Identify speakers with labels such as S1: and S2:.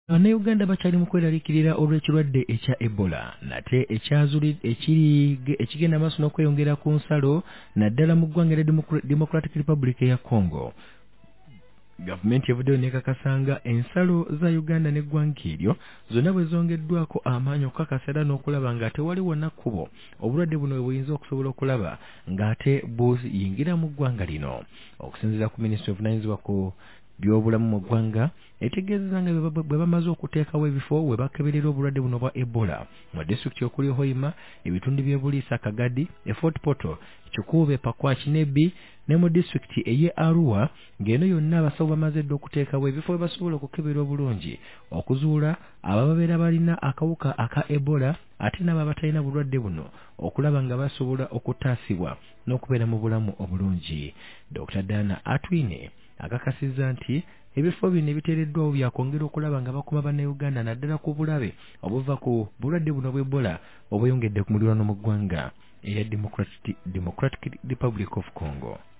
S1: Uganda bakyali mu kweraliikirira olw'ekirwadde ekya Ebola nate ekigenda maaso n'okweyongera ku nsalo naddala mu ggwanga lya Democratic Republic ya Congo. Gavumenti evuddeyo n'ekakasanga ensalo za Uganda n'eggwanga eryo zonna bwe zongeddwako amaanyi okukakasa era n'okulaba ng'ate waliwo nakkubo obulwadde buno bwe buyinza okusobola okulaba ng'ate buyingira mu ggwanga lino. Okusinziira ku Ministry of Nines ku by'obulamu mu ggwanga etegeezezza nga bwe bamaze okuteekawo ebifo we bakeberera obulwadde buno bwa Ebola mu disitulikiti okuli Hoima, ebitundu by'e Buliisa, Kagadi, Fort Portal, Kikuube, Pakwach n'Ebbi ne mu disitulikiti ey'e Arua ng'eno yonna abasawo bamaze dda okuteekawo ebifo we basobola okukebera obulungi okuzuula ababeera balina akawuka aka Ebola ate n'abo abatalina bulwadde buno okulaba nga basobola okutaasibwa n'okubeera mu bulamu obulungi. Dr. Dana Atwine akakasizza nti ebifo bino ebiteereddwawo byakwongera okulaba nga bakuma bannayuganda naddala ku bulabe obuva ku bulwadde buno bw'Ebola obweyongedde ku muliraano mu ggwanga eya Democratic Republic of Congo.